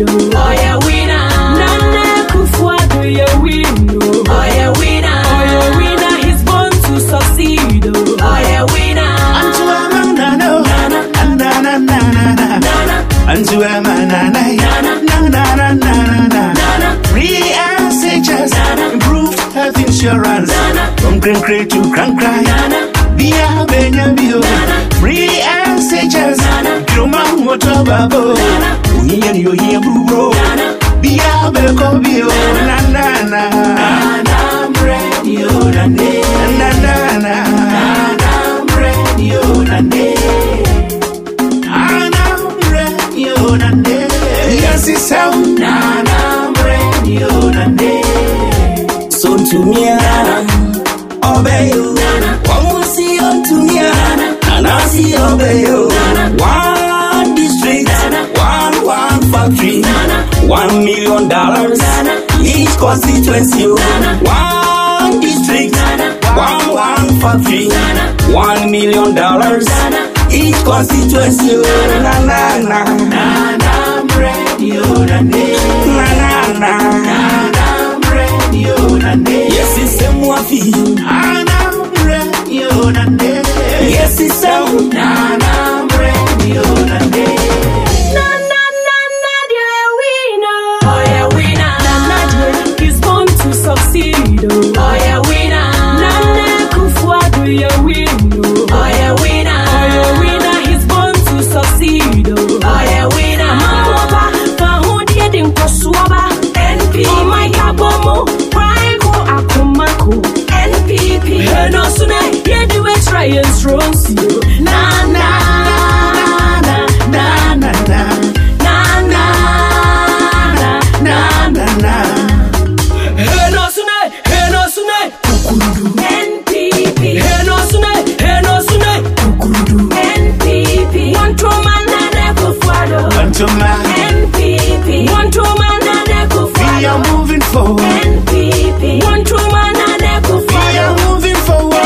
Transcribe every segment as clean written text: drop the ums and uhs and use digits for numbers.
Oh yeah, winner. Nana Akufo-Addo, yeah, winner. Oh yeah, winner. Oh yeah, winner. He's born to succeed. Oh yeah, winner. Improved health insurance from cray to cry. Bia Benabio, free SHS, Groma Motor Babo, Union, you hear Bro, Bia Becobio, Nana, Radio, Nana, Radio, Nana, yes, it's sound, Nana, Radio, Nana. So to me, obey you. One will see unto me, and I see obey you. One district, one factory, $1 million. Each constituency, one district, one factory, $1 million. Each constituency, na na na na na radio na na na. Yes, it's a Mwafi. Yes, it's a radio. Oh yeah, winner. Nana is born to succeed. Oh yeah, winner. Nana Akufo-Addo, yeah, winner. Oh yeah, winner. Oh yeah, winner. He's born to succeed. Oh yeah, winner. Mama, Fahudi din Kosuaba. NP. Oh my Kabomo. NPP. No sooner, yeah, do it, try and strong, see you. Na na na na na na na na na na na. No sooner, kukurudu. NPP. No sooner, kukurudu. NPP. One to man Nana Akufo-Addo. NPP. One to man Nana Akufo-Addo. We are moving forward. NPP. One to man Nana Akufo-Addo. We are moving forward.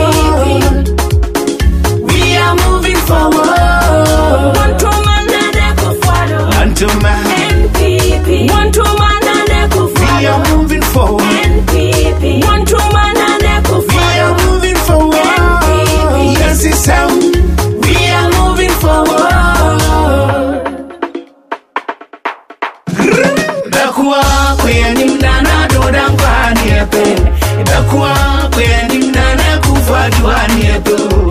We are moving forward. One to man Nana Akufo-Addo. Until man, NPP. One to man Nana we Akufo-Addo. are moving forward. NPP. One to man Nana We Akufo-Addo. are moving forward. Yes, it's sound. We are moving forward. Bakwa kwenim nana dodam kwa niepe. Bakwa kwenim nana Akufo-Addo niepe.